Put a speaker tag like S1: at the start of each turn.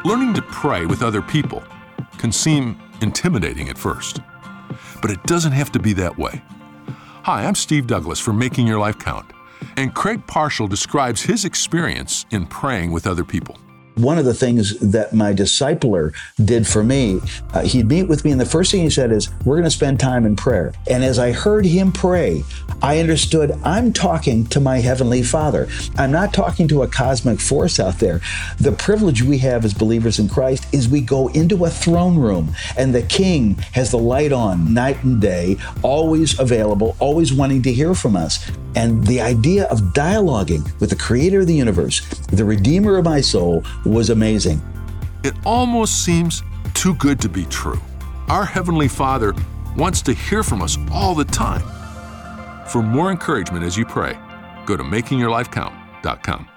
S1: Learning to pray with other people can seem intimidating at first, but it doesn't have to be that way. Hi, I'm Steve Douglas from Making Your Life Count, and Craig Parshall describes his experience in praying with other people.
S2: One of the things that my discipler did for me, he'd meet with me, and the first thing he said is, we're going to spend time in prayer. And as I heard him pray, I understood I'm talking to my Heavenly Father. I'm not talking to a cosmic force out there. The privilege we have as believers in Christ is we go into a throne room, and the King has the light on night and day, always available, always wanting to hear from us. And the idea of dialoguing with the Creator of the universe, the Redeemer of my soul, was amazing.
S1: It almost seems too good to be true. Our Heavenly Father wants to hear from us all the time. For more encouragement as you pray, go to makingyourlifecount.com.